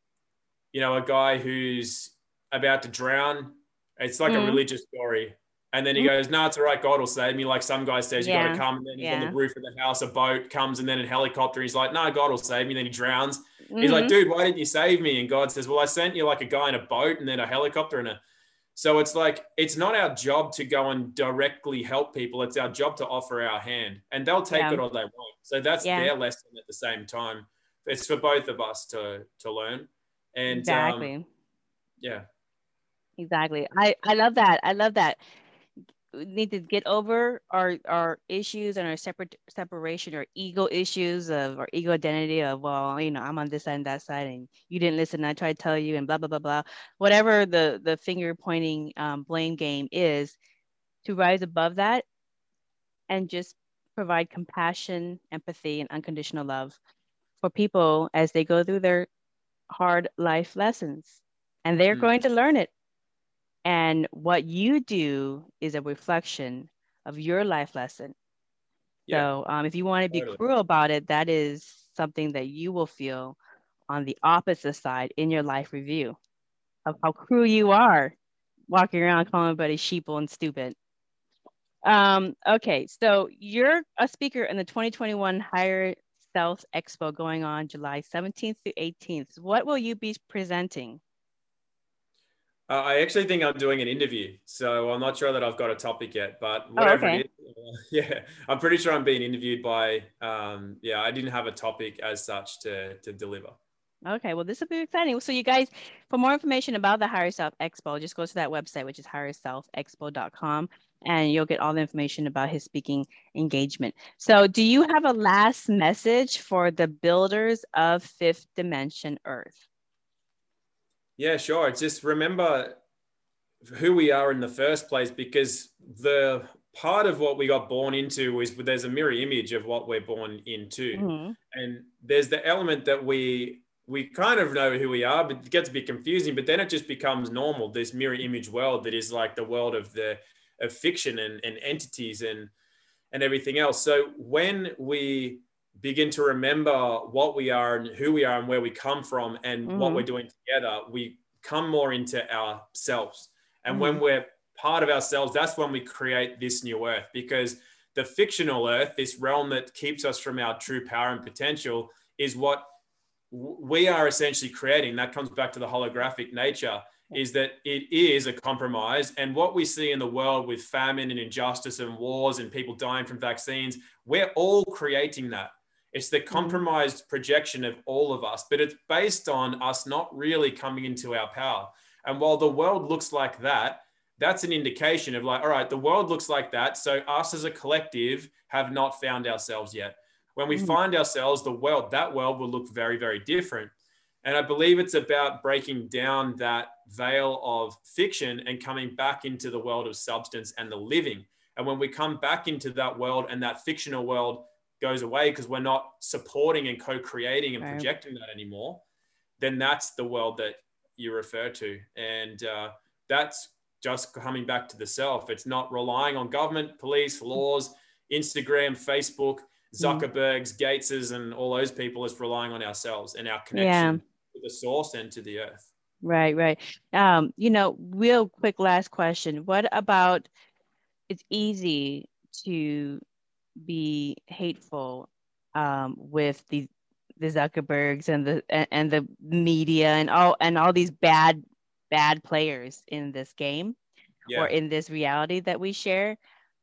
guy who's about to drown. It's like a religious story. And then he goes, no, it's all right. God will save me. Like some guy says, you got to come. And then he's on the roof of the house, a boat comes, and then a helicopter. He's like, no, God will save me. And then he drowns. He's like, dude, why didn't you save me? And God says, well, I sent you like a guy in a boat and then a helicopter So it's like, it's not our job to go and directly help people. It's our job to offer our hand, and they'll take it or they won't. So that's their lesson at the same time. It's for both of us to learn. And exactly. Exactly. I love that. I love that. We need to get over our issues and our separation or ego issues of our ego identity of, well, I'm on this side and that side and you didn't listen. I tried to tell you and blah, blah, blah, blah, whatever the finger pointing blame game is, to rise above that and just provide compassion, empathy, and unconditional love for people as they go through their hard life lessons, and they're going to learn it. And what you do is a reflection of your life lesson. So if you want to be cruel about it, that is something that you will feel on the opposite side in your life review of how cruel you are walking around calling everybody sheeple and stupid. Okay, so you're a speaker in the 2021 Higher Self Expo going on July 17th through 18th. What will you be presenting? I actually think I'm doing an interview, so I'm not sure that I've got a topic yet, but whatever it is, I'm pretty sure I'm being interviewed by, I didn't have a topic as such to deliver. Okay, well, this will be exciting. So you guys, for more information about the Higher Self Expo, just go to that website, which is higherselfexpo.com, and you'll get all the information about his speaking engagement. So do you have a last message for the builders of Fifth Dimension Earth? Yeah, sure. Just remember who we are in the first place, because the part of what we got born into is there's a mirror image of what we're born into. And there's the element that we kind of know who we are, but it gets a bit confusing, but then it just becomes normal. This mirror image world that is like the world of fiction and entities and everything else. So when we begin to remember what we are and who we are and where we come from and what we're doing together, we come more into ourselves. And when we're part of ourselves, that's when we create this new earth, because the fictional earth, this realm that keeps us from our true power and potential, is what we are essentially creating. That comes back to the holographic nature, is that it is a compromise. And what we see in the world with famine and injustice and wars and people dying from vaccines, we're all creating that. It's the compromised projection of all of us, but it's based on us not really coming into our power. And while the world looks like that, that's an indication of like, all right, the world looks like that. So us as a collective have not found ourselves yet. When we find ourselves, that world will look very, very different. And I believe it's about breaking down that veil of fiction and coming back into the world of substance and the living. And when we come back into that world and that fictional world goes away because we're not supporting and co-creating and projecting that anymore, then that's the world that you refer to. And that's just coming back to the self. It's not relying on government, police, laws, Instagram, Facebook. Zuckerbergs, Gateses, and all those people is relying on ourselves and our connection to the source and to the earth. Right, right. Real quick last question. What about, it's easy to be hateful with the Zuckerbergs and the media and all these bad players in this game or in this reality that we share.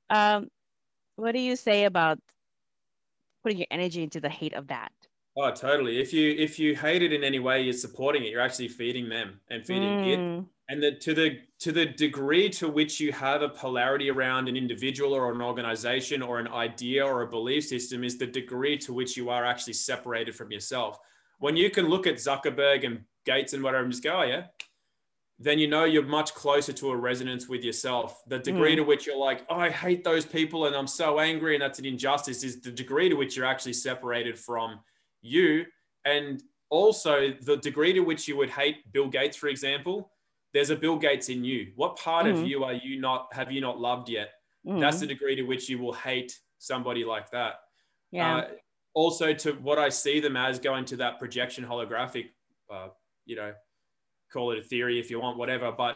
What do you say about putting your energy into the hate of that? Oh, totally. If you hate it in any way, you're supporting it. You're actually feeding them and feeding it. And to the degree to which you have a polarity around an individual or an organization or an idea or a belief system is the degree to which you are actually separated from yourself. When you can look at Zuckerberg and Gates and whatever and just go, oh yeah, then you know you're much closer to a resonance with yourself. The degree to which you're like, oh, I hate those people and I'm so angry and that's an injustice is the degree to which you're actually separated from you. And also the degree to which you would hate Bill Gates, for example. There's a Bill Gates in you. What part of you have you not loved yet? That's the degree to which you will hate somebody like that. Yeah. Also, to what I see them as, going to that projection holographic, call it a theory if you want, whatever. But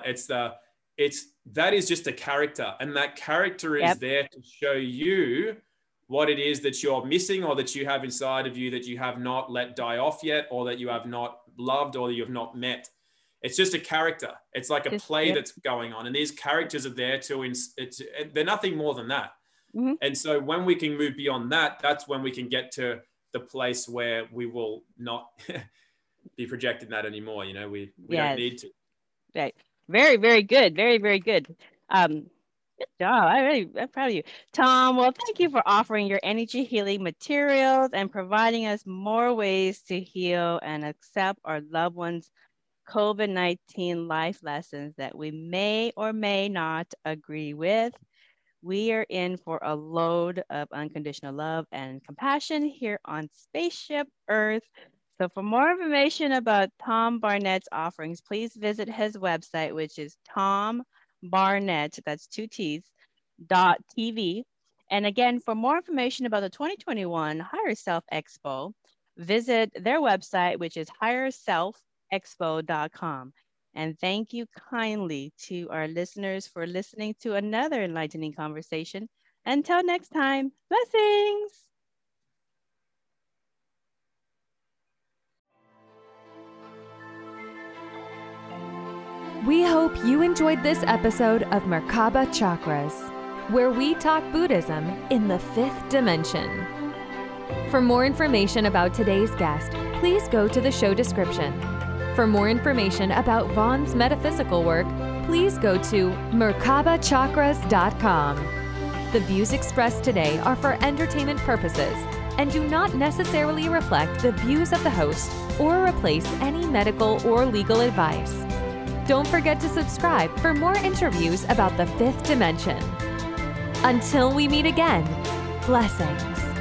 that is just a character, and that character is there to show you what it is that you're missing or that you have inside of you that you have not let die off yet, or that you have not loved or you have not met. It's just a character. It's like a play that's going on. And these characters are there they're nothing more than that. And so when we can move beyond that, that's when we can get to the place where we will not be projecting that anymore. We don't need to. Right. Very, very good. Very, very good. Good job. I'm proud of you. Tom, well, thank you for offering your energy healing materials and providing us more ways to heal and accept our loved ones' COVID-19 life lessons that we may or may not agree with. We are in for a load of unconditional love and compassion here on Spaceship Earth. So for more information about Tom Barnett's offerings, please visit his website, which is Tom Barnett, that's 2 T's, .tv. And again, for more information about the 2021 Higher Self Expo, visit their website, which is higherselfexpo.com. And thank you kindly to our listeners for listening to another enlightening conversation. Until next time, blessings. We hope you enjoyed this episode of Merkaba Chakras, where we talk Buddhism in the 5th dimension. For more information about today's guest, please go to the show description. For more information about Vaughn's metaphysical work, please go to merkabachakras.com. The views expressed today are for entertainment purposes and do not necessarily reflect the views of the host or replace any medical or legal advice. Don't forget to subscribe for more interviews about the 5th dimension. Until we meet again, blessings.